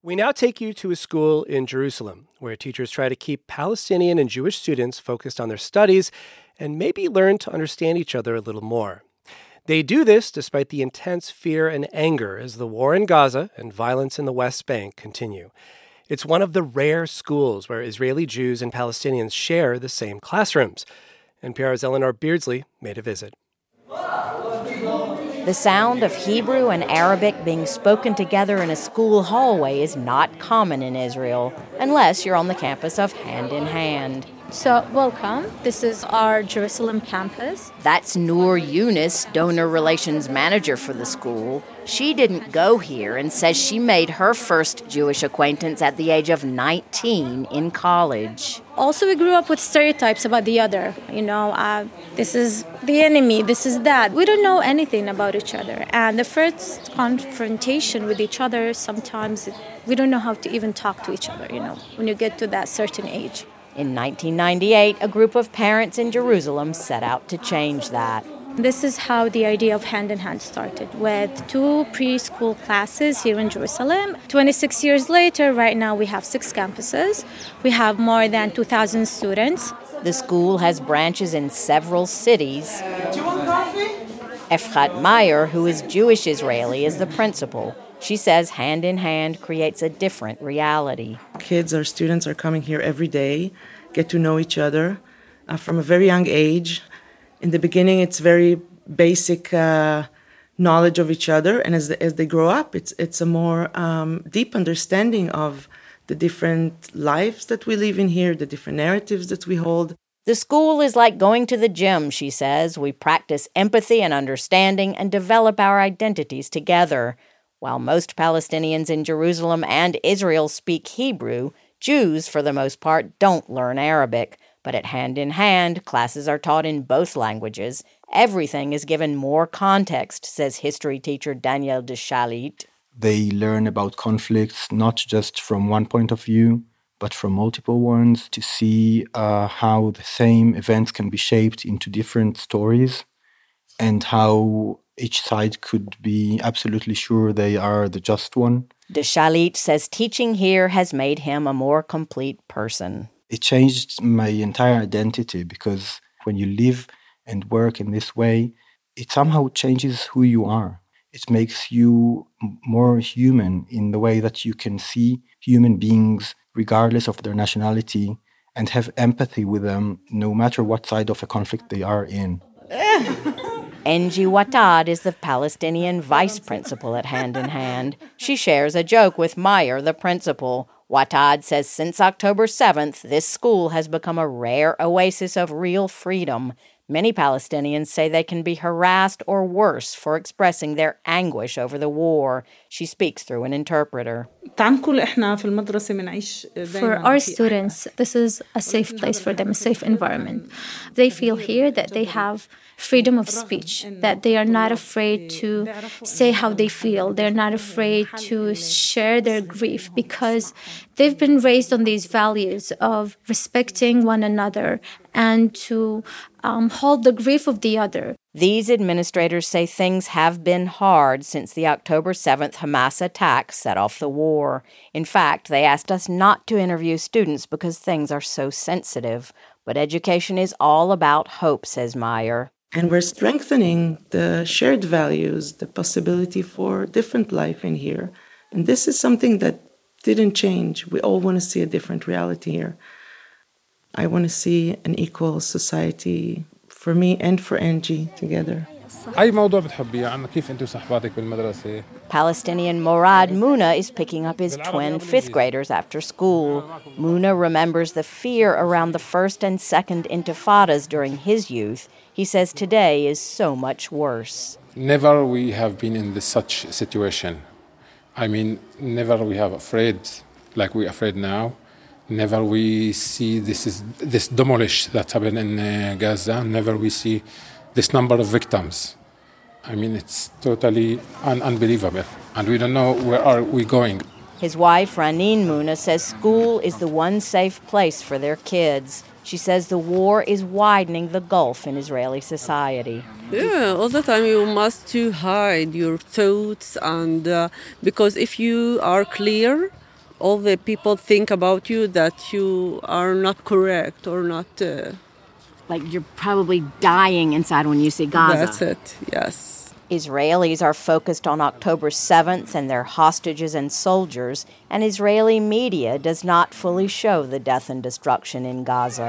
We now take you to a school in Jerusalem, where teachers try to keep Palestinian and Jewish students focused on their studies and maybe learn to understand each other a little more. They do this despite the intense fear and anger as the war in Gaza and violence in the West Bank continue. It's one of the rare schools where Israeli Jews and Palestinians share the same classrooms. NPR's Eleanor Beardsley made a visit. The sound of Hebrew and Arabic being spoken together in a school hallway is not common in Israel, unless you're on the campus of Hand in Hand. So, welcome. This is our Jerusalem campus. That's Noor Yunus, donor relations manager for the school. She didn't go here and says she made her first Jewish acquaintance at the age of 19 in college. Also, we grew up with stereotypes about the other. This is the enemy, this is that. We don't know anything about each other. And the first confrontation with each other, sometimes we don't know how to even talk to each other, when you get to that certain age. In 1998, a group of parents in Jerusalem set out to change that. This is how the idea of Hand in Hand started, with 2 preschool classes here in Jerusalem. 26 years later, right now we have 6 campuses. We have more than 2,000 students. The school has branches in several cities. Do you want coffee? Efrat Meyer, who is Jewish Israeli, is the principal. She says Hand in Hand creates a different reality. Kids or students are coming here every day, get to know each other from a very young age. In the beginning, it's very basic knowledge of each other, and as they grow up, it's a more deep understanding of the different lives that we live in here, the different narratives that we hold. The school is like going to the gym, she says. We practice empathy and understanding and develop our identities together. While most Palestinians in Jerusalem and Israel speak Hebrew, Jews, for the most part, don't learn Arabic. But at Hand in Hand, classes are taught in both languages. Everything is given more context, says history teacher Daniel Deschalit. They learn about conflicts not just from one point of view, but from multiple ones, to see how the same events can be shaped into different stories and how each side could be absolutely sure they are the just one. Deschalit says teaching here has made him a more complete person. It changed my entire identity because when you live and work in this way, it somehow changes who you are. It makes you more human in the way that you can see human beings regardless of their nationality and have empathy with them no matter what side of a conflict they are in. Enji Watad is the Palestinian vice principal at Hand in Hand. She shares a joke with Meyer, the principal. Watad says since October 7th, this school has become a rare oasis of real freedom. Many Palestinians say they can be harassed or worse for expressing their anguish over the war. She speaks through an interpreter. For our students, this is a safe place for them, a safe environment. They feel here that they have freedom of speech, that they are not afraid to say how they feel. They're not afraid to share their grief because they've been raised on these values of respecting one another and to hold the grief of the other. These administrators say things have been hard since the October 7th Hamas attack set off the war. In fact, they asked us not to interview students because things are so sensitive. But education is all about hope, says Meyer. And we're strengthening the shared values, the possibility for different life in here. And this is something that didn't change. We all want to see a different reality here. I want to see an equal society for me and for Angie together. Palestinian Morad Muna is picking up his twin fifth graders after school. Muna remembers the fear around the first and second intifadas during his youth. He says today is so much worse. Never we have been in such situation. Never we have afraid like we are afraid now. Never we see this demolish that's happened in Gaza. Never we see this number of victims. It's totally unbelievable. And we don't know where are we going. His wife, Raneen Muna, says school is the one safe place for their kids. She says the war is widening the gulf in Israeli society. Yeah, all the time you must hide your thoughts, and because if you are clear, all the people think about you that you are not correct or not... Like you're probably dying inside when you see Gaza. That's it, yes. Israelis are focused on October 7th and their hostages and soldiers, and Israeli media does not fully show the death and destruction in Gaza.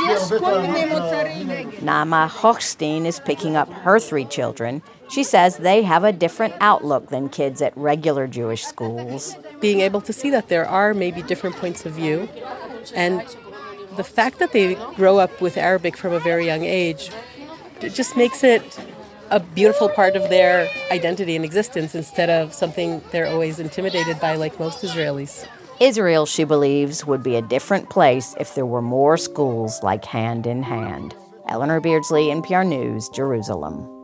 Naama Hochstein is picking up her 3 children. She says they have a different outlook than kids at regular Jewish schools. Being able to see that there are maybe different points of view, and the fact that they grow up with Arabic from a very young age, it just makes it a beautiful part of their identity and existence instead of something they're always intimidated by, like most Israelis. Israel, she believes, would be a different place if there were more schools like Hand in Hand. Eleanor Beardsley, NPR News, Jerusalem.